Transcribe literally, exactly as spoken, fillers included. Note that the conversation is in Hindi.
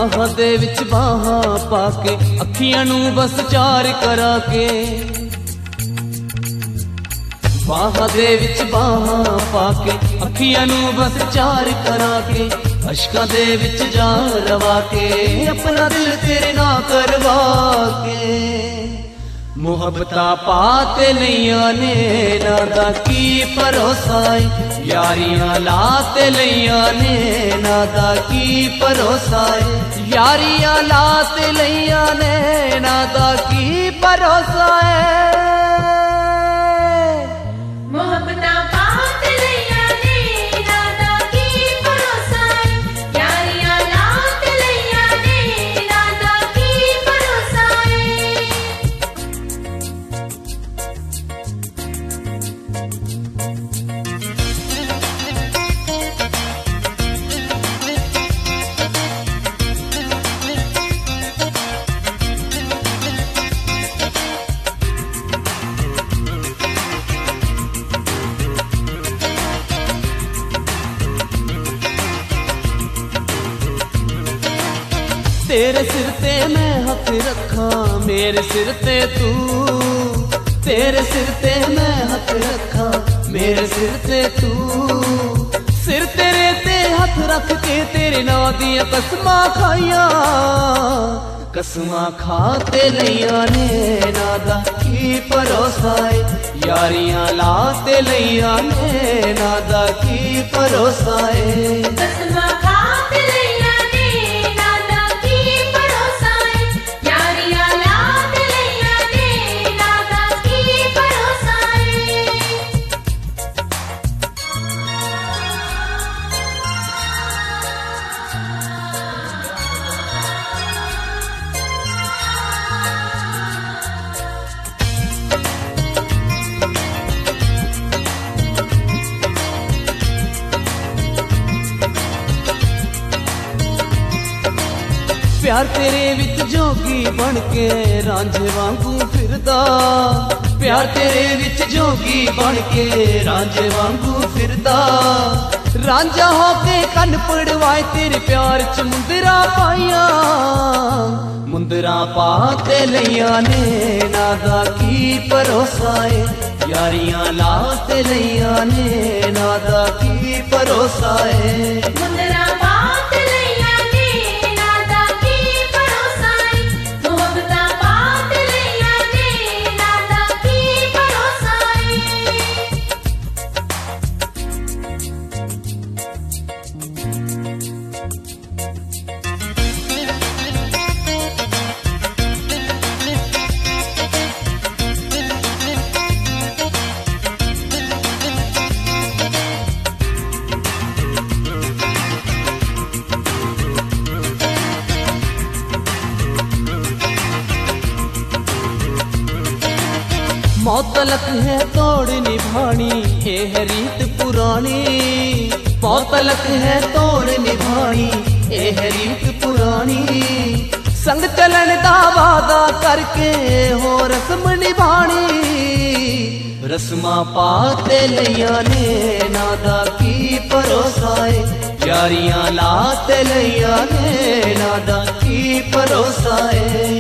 बाहां दे विच बाहां पाके अखियां नू बस चार करा के, बाहां दे विच बाहां पाके अखियां नू बस चार करा के, अशकां दे विच जा रवा के अपना दिल तेरे ना करवा के। मुहब्बतां पाते लईयां ने नादा की भरोसा है, यारियां लाते लईयां ने नादा की भरोसा है, यारियां लाते लईयां ने नादा की भरोसा है। मुहब्बतां पाते लईयां ने नादा की भरोसा है, यारियां लाते लईयां ने नादा की भरोसा है। तेरे सिर ते मैं हथ रखा मेरे सिर ते तू, तेरे सिर ते मैं हथ रखा मेरे सिर ते तू, सिर तेरे ते हथ रख के तेरे नां दियां कसमां खाइयां, कसमां खाते लईयां ने नादा की भरोसा है, यारियां लाते लईयां ने नादा की भरोसा है। कसमां खाते लईयां ने नादा की भरोसा है, यारियां लाते लईयां ने नादा की भरोसा है। प्यार तेरे विच जोगी बन के रांझे वांगू फिरदा, प्यार तेरे विच जोगी बन के रांझे वांगू फिरदा, रांझा होके कन पड़वाए तेरे प्यार च मुंदरा पाइया, मुंदरा पाते लईयां ने नादा की भरोसा है, यारियां लाते लईयां ने नादा की भरोसा है। मुंदरा पाते लईयां ने नादा की भरोसा है, मुहब्बतां पाते लईयां ने नादा की भरोसा है। मौतलक है तोड़ निभानी ये है रीत पुरानी, मौतलक है तोड़ निभानी ये है रीत पुरानी, संग चलन दा वादा करके हो रस्म निभानी, रस्मां पाते लईयां ने नादा की भरोसा है, यारियां लाते लईयां ने नादा की भरोसा है।